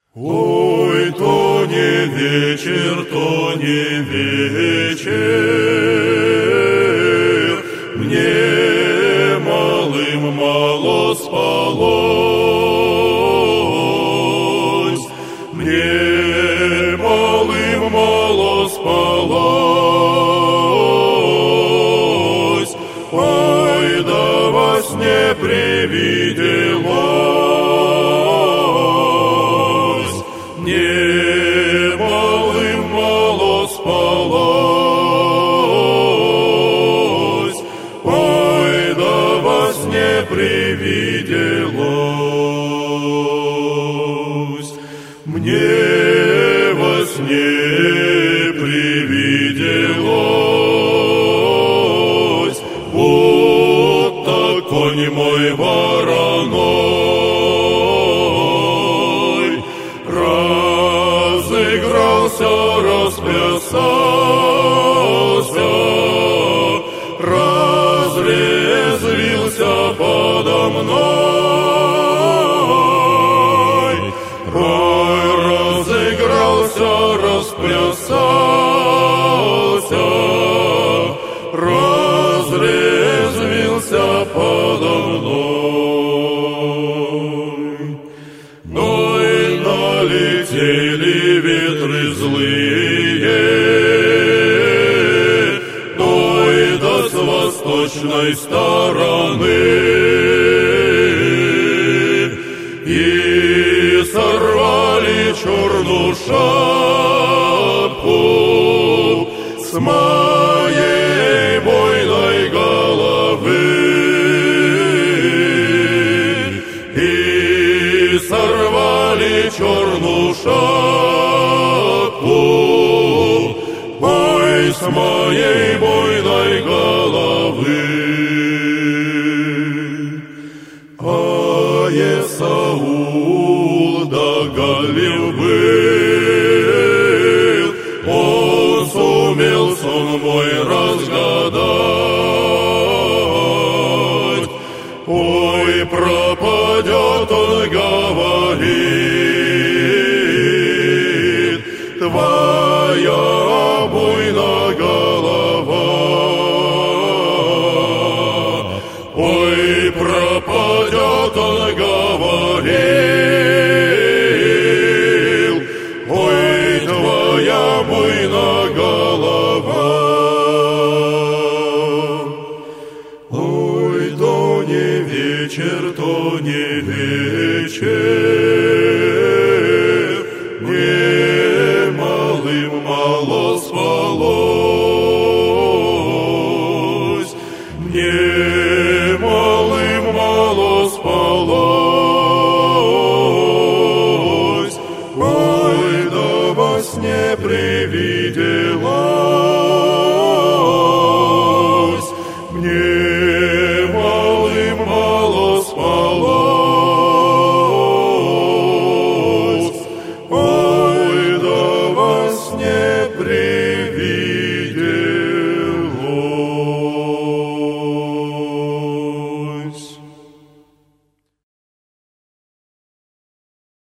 Ой, то не вечер, то не вечер, мне малым мало спалось, мне малым мало спалось, ой, да во сне привиделось. Мне малым мало спалось, ой, да во сне привиделось. Мне во сне привиделось, будто конь мой вороной разыгрался, расплясался, разрезвился подо мной. Ой, разыгрался, расплясался, разрезвился подо мной. Но и налетели ветры злые, но и да с восточной стороны, и сорвали черную шапку с моей буйной головы, и сорвали черную шапку, ой, с моей буйной головы. А Есаул доголив был, он сумел сон мой разгадать. Ой, пропадет он, говорит, твоя буйная голова. Ой, пропадет он, говорил, ой, твоя буйная голова. Ой, то не вечер, то не вечер, мне малым мало спалось, мне малым мало спалось, ой, да во сне привиделось.